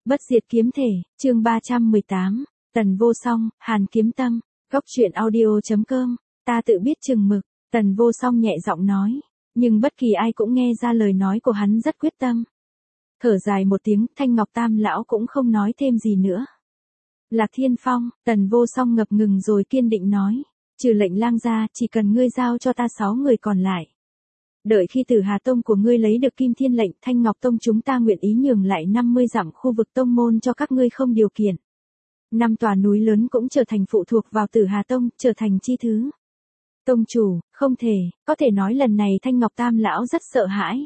Bất diệt kiếm thể, chương 318, Tần Vô Song, Hàn Kiếm Tâm, Góc truyện audio.com, ta tự biết chừng mực, Tần Vô Song nhẹ giọng nói, nhưng bất kỳ ai cũng nghe ra lời nói của hắn rất quyết tâm. Thở dài một tiếng, Thanh Ngọc Tam lão cũng không nói thêm gì nữa. Lạc Thiên Phong, Tần Vô Song ngập ngừng rồi kiên định nói, trừ lệnh lang ra, chỉ cần ngươi giao cho ta 6 người còn lại. Đợi khi Tử Hà Tông của ngươi lấy được Kim Thiên lệnh, Thanh Ngọc Tông chúng ta nguyện ý nhường lại 50 dặm khu vực tông môn cho các ngươi không điều kiện. 5 tòa núi lớn cũng trở thành phụ thuộc vào Tử Hà Tông, trở thành chi thứ. Tông chủ, không thể, có thể nói lần này Thanh Ngọc Tam lão rất sợ hãi.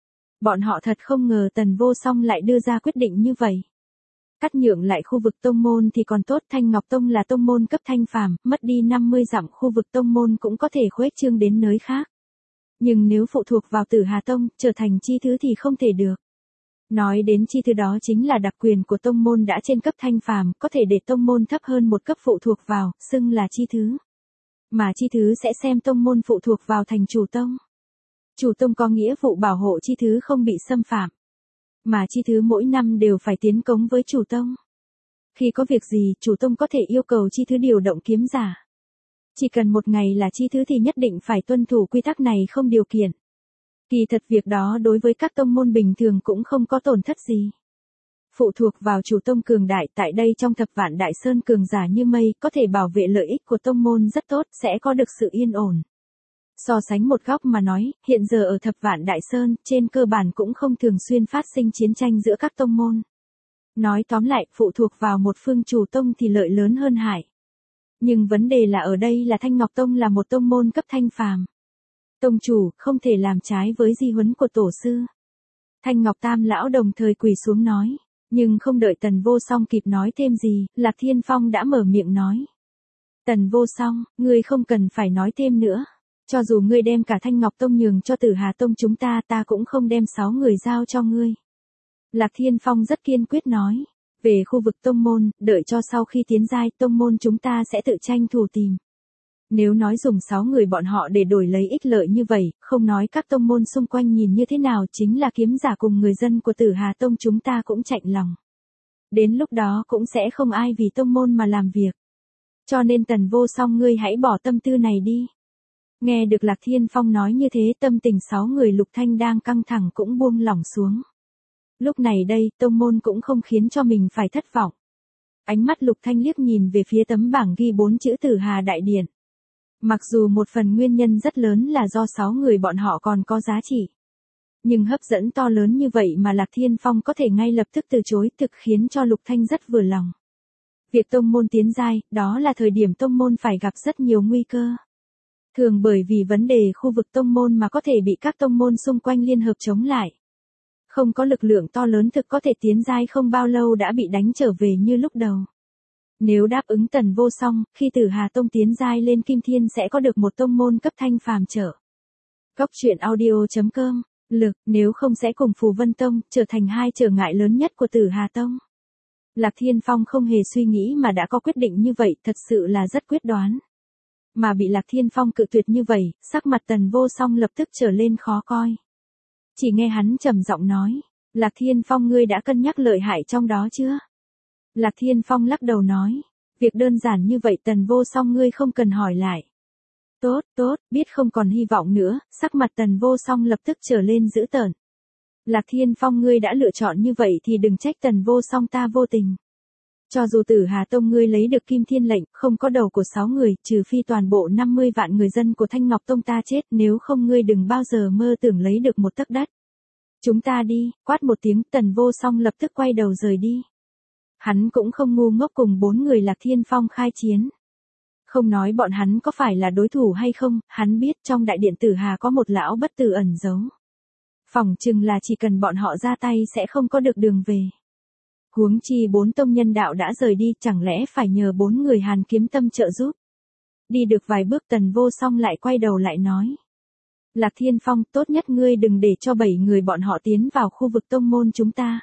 Bọn họ thật không ngờ Tần Vô Song lại đưa ra quyết định như vậy. Cắt nhượng lại khu vực tông môn thì còn tốt, Thanh Ngọc Tông là tông môn cấp thanh phàm, mất đi 50 dặm khu vực tông môn cũng có thể khuếch trương đến nơi khác. Nhưng nếu phụ thuộc vào Tử Hà Tông, trở thành chi thứ thì không thể được. Nói đến chi thứ đó chính là đặc quyền của tông môn đã trên cấp thanh phàm, có thể để tông môn thấp hơn một cấp phụ thuộc vào, xưng là chi thứ. Mà chi thứ sẽ xem tông môn phụ thuộc vào thành chủ tông. Chủ tông có nghĩa vụ bảo hộ chi thứ không bị xâm phạm. Mà chi thứ mỗi năm đều phải tiến cống với chủ tông. Khi có việc gì, chủ tông có thể yêu cầu chi thứ điều động kiếm giả. Chỉ cần một ngày là chi thứ thì nhất định phải tuân thủ quy tắc này không điều kiện. Kỳ thật việc đó đối với các tông môn bình thường cũng không có tổn thất gì. Phụ thuộc vào chủ tông cường đại, tại đây trong Thập Vạn Đại Sơn cường giả như mây, có thể bảo vệ lợi ích của tông môn rất tốt, sẽ có được sự yên ổn. So sánh một góc mà nói, hiện giờ ở Thập Vạn Đại Sơn, trên cơ bản cũng không thường xuyên phát sinh chiến tranh giữa các tông môn. Nói tóm lại, phụ thuộc vào một phương chủ tông thì lợi lớn hơn hại. Nhưng vấn đề là ở đây là Thanh Ngọc Tông là một tông môn cấp thanh phàm. Tông chủ, không thể làm trái với di huấn của tổ sư. Thanh Ngọc Tam lão đồng thời quỳ xuống nói, nhưng không đợi Tần Vô Song kịp nói thêm gì, Lạc Thiên Phong đã mở miệng nói. Tần Vô Song, ngươi không cần phải nói thêm nữa. Cho dù ngươi đem cả Thanh Ngọc Tông nhường cho Tử Hà Tông chúng ta, ta cũng không đem 6 người giao cho ngươi. Lạc Thiên Phong rất kiên quyết nói. Về khu vực tông môn, đợi cho sau khi tiến giai, tông môn chúng ta sẽ tự tranh thủ tìm. Nếu nói dùng 6 người bọn họ để đổi lấy ích lợi như vậy, không nói các tông môn xung quanh nhìn như thế nào, chính là kiếm giả cùng người dân của Tử Hà Tông chúng ta cũng chạnh lòng. Đến lúc đó cũng sẽ không ai vì tông môn mà làm việc. Cho nên Tần Vô Song ngươi hãy bỏ tâm tư này đi. Nghe được Lạc Thiên Phong nói như thế, tâm tình 6 người Lục Thanh đang căng thẳng cũng buông lỏng xuống. Lúc này đây, tông môn cũng không khiến cho mình phải thất vọng. Ánh mắt Lục Thanh liếc nhìn về phía tấm bảng ghi 4 chữ Tử Hà Đại Điện. Mặc dù một phần nguyên nhân rất lớn là do 6 người bọn họ còn có giá trị. Nhưng hấp dẫn to lớn như vậy mà Lạc Thiên Phong có thể ngay lập tức từ chối, thực khiến cho Lục Thanh rất vừa lòng. Việc tông môn tiến giai, đó là thời điểm tông môn phải gặp rất nhiều nguy cơ. Thường bởi vì vấn đề khu vực tông môn mà có thể bị các tông môn xung quanh liên hợp chống lại. Không có lực lượng to lớn thực có thể tiến giai không bao lâu đã bị đánh trở về như lúc đầu. Nếu đáp ứng Tần Vô Song, khi Tử Hà Tông tiến giai lên Kim Thiên sẽ có được một tông môn cấp thanh phàm trợ. Góc truyện audio.com, lực, nếu không sẽ cùng Phù Vân Tông, trở thành hai trở ngại lớn nhất của Tử Hà Tông. Lạc Thiên Phong không hề suy nghĩ mà đã có quyết định như vậy, thật sự là rất quyết đoán. Mà bị Lạc Thiên Phong cự tuyệt như vậy, sắc mặt Tần Vô Song lập tức trở lên khó coi. Chỉ nghe hắn trầm giọng nói, Lạc Thiên Phong ngươi đã cân nhắc lợi hại trong đó chưa? Lạc Thiên Phong lắc đầu nói, việc đơn giản như vậy Tần Vô Song ngươi không cần hỏi lại. Tốt, tốt, biết không còn hy vọng nữa, sắc mặt Tần Vô Song lập tức trở lên dữ tợn. Lạc Thiên Phong ngươi đã lựa chọn như vậy thì đừng trách Tần Vô Song ta vô tình. Cho dù Tử Hà Tông ngươi lấy được Kim Thiên lệnh, không có đầu của 6 người, trừ phi toàn bộ 50 vạn người dân của Thanh Ngọc Tông ta chết, nếu không ngươi đừng bao giờ mơ tưởng lấy được một tấc đất. Chúng ta đi, quát một tiếng, Tần Vô Song lập tức quay đầu rời đi. Hắn cũng không ngu ngốc cùng 4 người Lạc Thiên Phong khai chiến. Không nói bọn hắn có phải là đối thủ hay không, hắn biết trong đại điện Tử Hà có một lão bất tử ẩn giấu. Phỏng chừng là chỉ cần bọn họ ra tay sẽ không có được đường về. Huống chi 4 tông nhân đạo đã rời đi, chẳng lẽ phải nhờ 4 người Hàn Kiếm Tâm trợ giúp. Đi được vài bước Tần Vô Song lại quay đầu lại nói. Lạc Thiên Phong, tốt nhất ngươi đừng để cho 7 người bọn họ tiến vào khu vực tông môn chúng ta.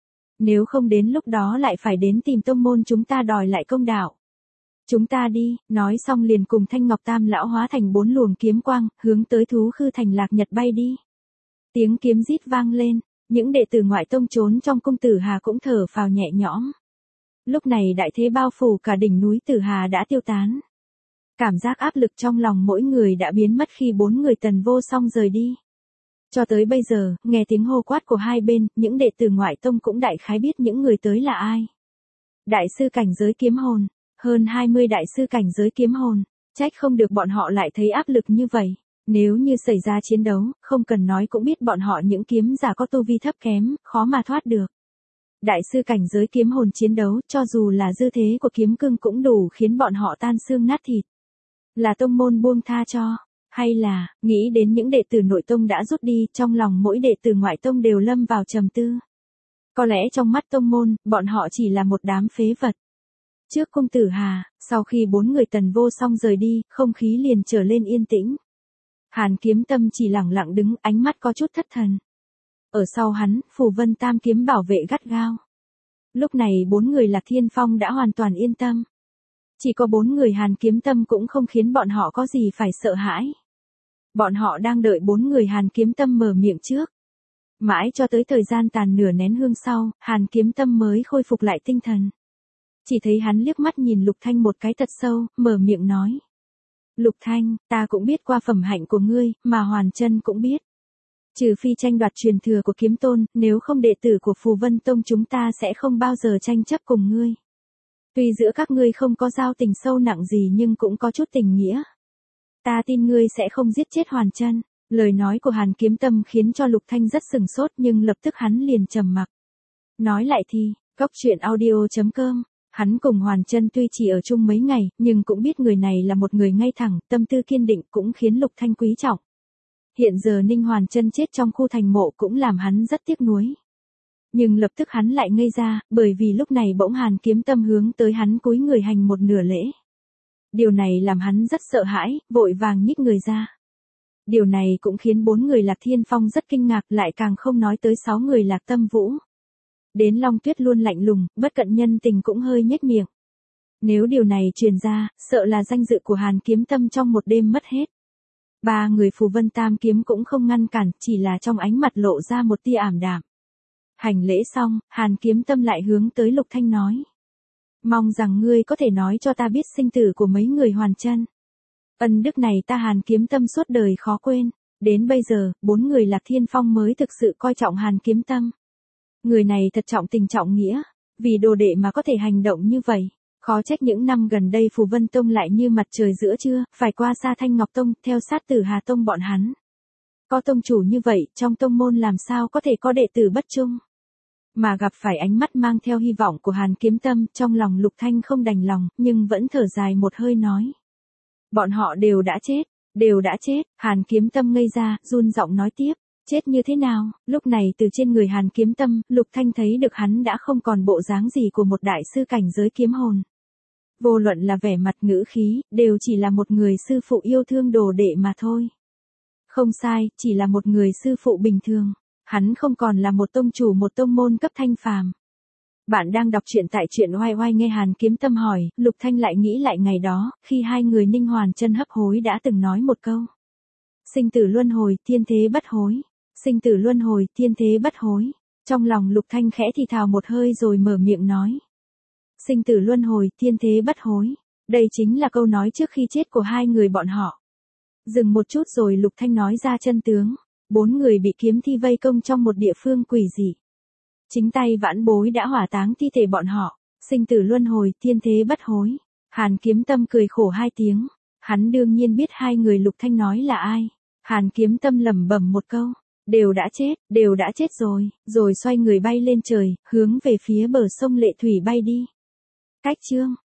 Nếu không đến lúc đó lại phải đến tìm tông môn chúng ta đòi lại công đạo. Chúng ta đi, nói xong liền cùng Thanh Ngọc Tam lão hóa thành 4 luồng kiếm quang, hướng tới Thú Khư Thành Lạc Nhật bay đi. Tiếng kiếm rít vang lên. Những đệ tử ngoại tông trốn trong cung Tử Hà cũng thở phào nhẹ nhõm. Lúc này đại thế bao phủ cả đỉnh núi Tử Hà đã tiêu tán. Cảm giác áp lực trong lòng mỗi người đã biến mất khi 4 người Tần Vô Song rời đi. Cho tới bây giờ, nghe tiếng hô quát của hai bên, những đệ tử ngoại tông cũng đại khái biết những người tới là ai. Đại sư cảnh giới kiếm hồn, hơn 20 đại sư cảnh giới kiếm hồn, trách không được bọn họ lại thấy áp lực như vậy. Nếu như xảy ra chiến đấu, không cần nói cũng biết bọn họ những kiếm giả có tu vi thấp kém, khó mà thoát được. Đại sư cảnh giới kiếm hồn chiến đấu, cho dù là dư thế của kiếm cương cũng đủ khiến bọn họ tan xương nát thịt. Là tông môn buông tha cho, hay là, nghĩ đến những đệ tử nội tông đã rút đi, trong lòng mỗi đệ tử ngoại tông đều lâm vào trầm tư. Có lẽ trong mắt tông môn, bọn họ chỉ là một đám phế vật. Trước cung Tử Hà, sau khi 4 người Tần Vô Song rời đi, không khí liền trở lên yên tĩnh. Hàn Kiếm Tâm chỉ lặng lặng đứng, ánh mắt có chút thất thần. Ở sau hắn, Phù Vân Tam kiếm bảo vệ gắt gao. Lúc này 4 người Lạc Thiên Phong đã hoàn toàn yên tâm. Chỉ có 4 người Hàn Kiếm Tâm cũng không khiến bọn họ có gì phải sợ hãi. Bọn họ đang đợi 4 người Hàn Kiếm Tâm mở miệng trước. Mãi cho tới thời gian tàn nửa nén hương sau, Hàn Kiếm Tâm mới khôi phục lại tinh thần. Chỉ thấy hắn liếc mắt nhìn Lục Thanh một cái thật sâu, mở miệng nói. Lục Thanh, ta cũng biết qua phẩm hạnh của ngươi, mà Hoàn Chân cũng biết. Trừ phi tranh đoạt truyền thừa của kiếm tôn, nếu không đệ tử của Phù Vân Tông chúng ta sẽ không bao giờ tranh chấp cùng ngươi. Tuy giữa các ngươi không có giao tình sâu nặng gì nhưng cũng có chút tình nghĩa. Ta tin ngươi sẽ không giết chết Hoàn Chân. Lời nói của Hàn Kiếm Tâm khiến cho Lục Thanh rất sừng sốt nhưng lập tức hắn liền trầm mặc. Nói lại thì, coctruyện.audio.com, hắn cùng Hoàn Chân tuy chỉ ở chung mấy ngày, nhưng cũng biết người này là một người ngay thẳng, tâm tư kiên định cũng khiến Lục Thanh quý trọng. Hiện giờ Ninh Hoàn Chân chết trong khu thành mộ cũng làm hắn rất tiếc nuối. Nhưng lập tức hắn lại ngây ra, bởi vì lúc này bỗng Hàn Kiếm Tâm hướng tới hắn cúi người hành một nửa lễ. Điều này làm hắn rất sợ hãi, vội vàng nhích người ra. Điều này cũng khiến 4 người Lạc Thiên Phong rất kinh ngạc, lại càng không nói tới 6 người Lạc Tâm Vũ. Đến Long Tuyết luôn lạnh lùng, bất cận nhân tình cũng hơi nhếch miệng. Nếu điều này truyền ra, sợ là danh dự của Hàn Kiếm Tâm trong một đêm mất hết. 3 người Phù Vân Tam kiếm cũng không ngăn cản, chỉ là trong ánh mặt lộ ra một tia ảm đạm. Hành lễ xong, Hàn Kiếm Tâm lại hướng tới Lục Thanh nói. Mong rằng ngươi có thể nói cho ta biết sinh tử của mấy người Hoàn Chân. Ân đức này ta Hàn Kiếm Tâm suốt đời khó quên. Đến bây giờ, 4 người Lạc Thiên Phong mới thực sự coi trọng Hàn Kiếm Tâm. Người này thật trọng tình trọng nghĩa, vì đồ đệ mà có thể hành động như vậy. Khó trách những năm gần đây Phù Vân Tông lại như mặt trời giữa trưa, phải qua xa Thanh Ngọc Tông, theo sát Tử Hà Tông bọn hắn. Có tông chủ như vậy, trong tông môn làm sao có thể có đệ tử bất trung. Mà gặp phải ánh mắt mang theo hy vọng của Hàn Kiếm Tâm, trong lòng Lục Thanh không đành lòng, nhưng vẫn thở dài một hơi nói. Bọn họ đều đã chết, Hàn Kiếm Tâm ngây ra, run giọng nói tiếp, chết như thế nào? Lúc này từ trên người Hàn Kiếm Tâm, Lục Thanh thấy được hắn đã không còn bộ dáng gì của một đại sư cảnh giới kiếm hồn. Vô luận là vẻ mặt ngữ khí, đều chỉ là một người sư phụ yêu thương đồ đệ mà thôi. Không sai, chỉ là một người sư phụ bình thường. Hắn không còn là một tông chủ một tông môn cấp thanh phàm. Bạn đang đọc truyện tại truyện oai oai nghe Hàn Kiếm Tâm hỏi, Lục Thanh lại nghĩ lại ngày đó, khi hai người Ninh Hoàn Chân hấp hối đã từng nói một câu. Sinh tử luân hồi, thiên thế bất hối. Sinh tử luân hồi, thiên thế bất hối. Trong lòng Lục Thanh khẽ thì thào một hơi rồi mở miệng nói. Sinh tử luân hồi, thiên thế bất hối. Đây chính là câu nói trước khi chết của hai người bọn họ. Dừng một chút rồi Lục Thanh nói ra chân tướng. 4 người bị kiếm thi vây công trong một địa phương quỷ dị. Chính tay Vãn Bối đã hỏa táng thi thể bọn họ. Sinh tử luân hồi, thiên thế bất hối. Hàn Kiếm Tâm cười khổ 2 tiếng. Hắn đương nhiên biết hai người Lục Thanh nói là ai. Hàn Kiếm Tâm lẩm bẩm một câu. Đều đã chết rồi xoay người bay lên trời, hướng về phía bờ sông Lệ Thủy bay đi. Cách chương